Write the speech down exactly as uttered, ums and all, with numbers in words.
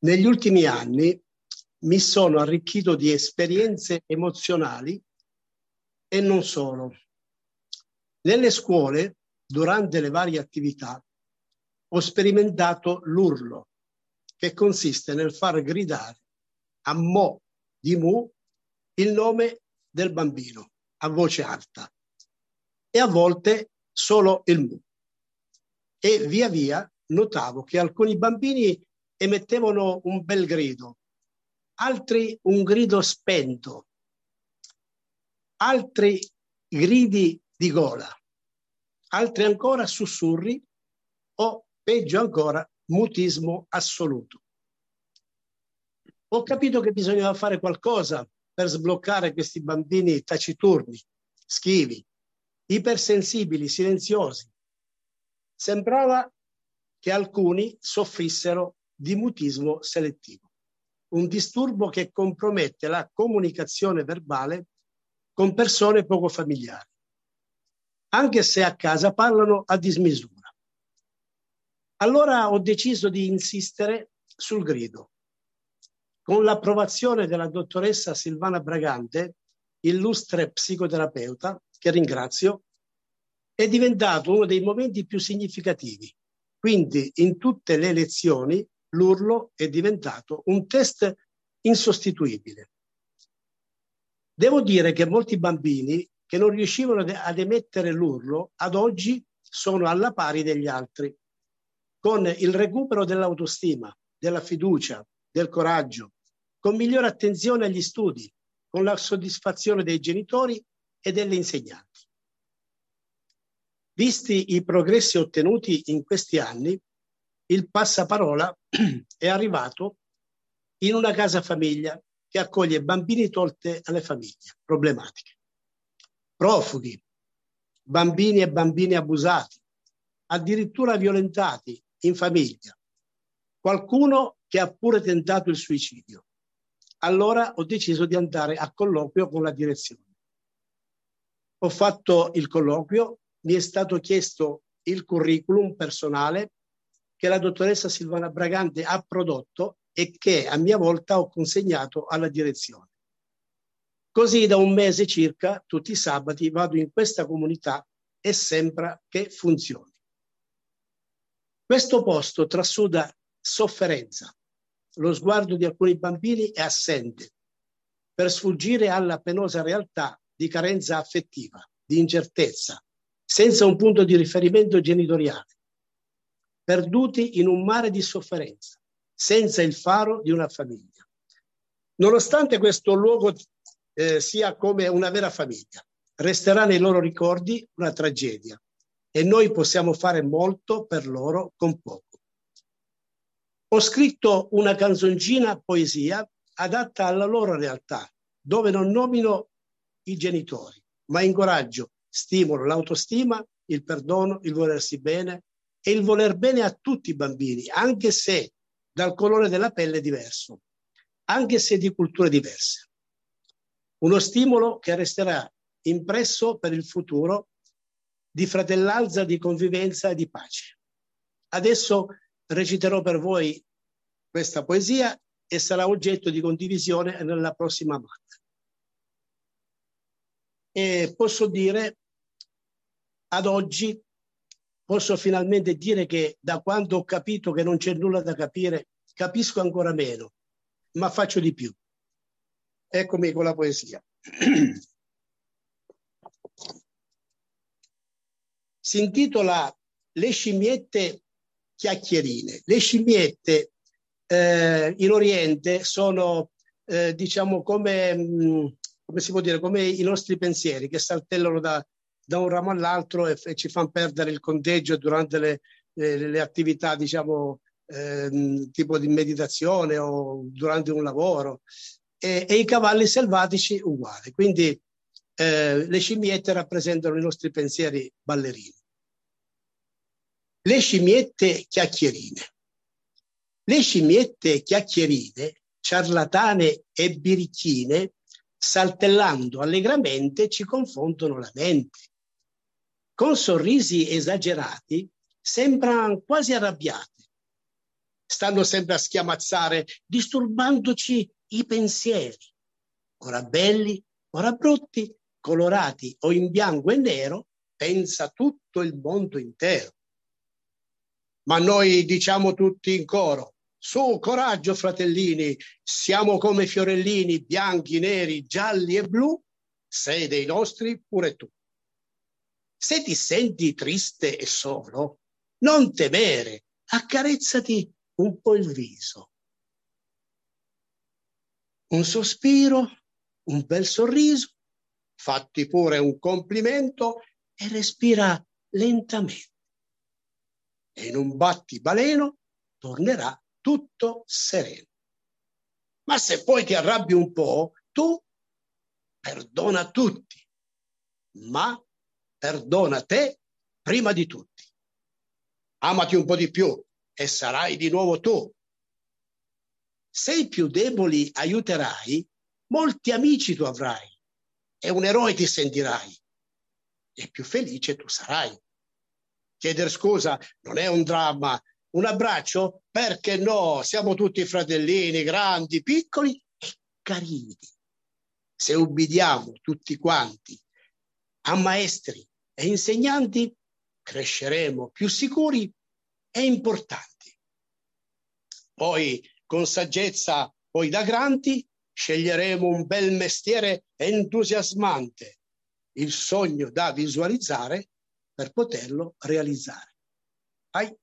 Negli ultimi anni mi sono arricchito di esperienze emozionali e non solo. Nelle scuole, durante le varie attività, ho sperimentato l'urlo, che consiste nel far gridare a mo' di mu il nome del bambino a voce alta e a volte solo il mu. E via via notavo che alcuni bambini emettevano un bel grido, altri un grido spento, altri gridi di gola, altri ancora sussurri o peggio ancora mutismo assoluto. Ho capito che bisognava fare qualcosa per sbloccare questi bambini taciturni, schivi, ipersensibili, silenziosi. Sembrava che alcuni soffrissero di mutismo selettivo, un disturbo che compromette la comunicazione verbale con persone poco familiari, anche se a casa parlano a dismisura. Allora ho deciso di insistere sul grido. Con l'approvazione della dottoressa Silvana Bragante, illustre psicoterapeuta, che ringrazio, è diventato uno dei momenti più significativi. Quindi in tutte le lezioni l'urlo è diventato un test insostituibile. Devo dire che molti bambini che non riuscivano ad emettere l'urlo ad oggi sono alla pari degli altri, con il recupero dell'autostima, della fiducia, del coraggio, con migliore attenzione agli studi, con la soddisfazione dei genitori e delle insegnanti. Visti i progressi ottenuti in questi anni, il passaparola è arrivato in una casa famiglia che accoglie bambini tolti alle famiglie problematiche, profughi, bambini e bambine abusati, addirittura violentati in famiglia, qualcuno che ha pure tentato il suicidio. Allora ho deciso di andare a colloquio con la direzione. Ho fatto il colloquio, mi è stato chiesto il curriculum personale che la dottoressa Silvana Bragante ha prodotto e che a mia volta ho consegnato alla direzione. Così da un mese circa, tutti i sabati, vado in questa comunità e sembra che funzioni. Questo posto trasuda sofferenza. Lo sguardo di alcuni bambini è assente per sfuggire alla penosa realtà di carenza affettiva, di incertezza, senza un punto di riferimento genitoriale, perduti in un mare di sofferenza, senza il faro di una famiglia. Nonostante questo luogo eh, sia come una vera famiglia, resterà nei loro ricordi una tragedia e noi possiamo fare molto per loro con poco. Ho scritto una canzoncina poesia adatta alla loro realtà, dove non nomino i genitori, ma incoraggio, stimolo l'autostima, il perdono, il volersi bene e il voler bene a tutti i bambini, anche se dal colore della pelle diverso, anche se di culture diverse. Uno stimolo che resterà impresso per il futuro di fratellanza, di convivenza e di pace. Adesso reciterò per voi questa poesia e sarà oggetto di condivisione nella prossima matta. E posso dire, ad oggi, posso finalmente dire che da quando ho capito che non c'è nulla da capire, capisco ancora meno, ma faccio di più. Eccomi con la poesia. Si intitola Le scimmiette chiacchierine. Le scimmiette eh, in Oriente sono, eh, diciamo, come, mh, come si può dire, come i nostri pensieri che saltellano da, da un ramo all'altro e, e ci fanno perdere il conteggio durante le, le, le attività, diciamo, eh, tipo di meditazione o durante un lavoro. E, e i cavalli selvatici uguali. Quindi eh, le scimmiette rappresentano i nostri pensieri ballerini. Le scimmiette chiacchierine. Le scimmiette chiacchierine, ciarlatane e birichine, saltellando allegramente ci confondono la mente. Con sorrisi esagerati sembrano quasi arrabbiate. stanno sempre a schiamazzare, disturbandoci i pensieri, ora belli, ora brutti, colorati o in bianco e nero, pensa tutto il mondo intero. Ma noi diciamo tutti in coro: su, coraggio fratellini, siamo come fiorellini, bianchi, neri, gialli e blu, sei dei nostri pure tu. Se ti senti triste e solo, non temere, accarezzati un po' il viso. Un sospiro, un bel sorriso, fatti pure un complimento e respira lentamente. E in un battibaleno tornerà tutto sereno. Ma se poi ti arrabbi un po', tu perdona tutti, ma perdona te prima di tutti. Amati un po' di più e sarai di nuovo tu. Se i più deboli aiuterai, molti amici tu avrai e un eroe ti sentirai e più felice tu sarai. Chiedere scusa non è un dramma. Un abbraccio? Perché no? Siamo tutti fratellini, grandi, piccoli e carini. Se ubbidiamo tutti quanti a maestri e insegnanti, cresceremo più sicuri e importanti. Poi, con saggezza, poi da grandi, sceglieremo un bel mestiere entusiasmante, il sogno da visualizzare per poterlo realizzare. Hai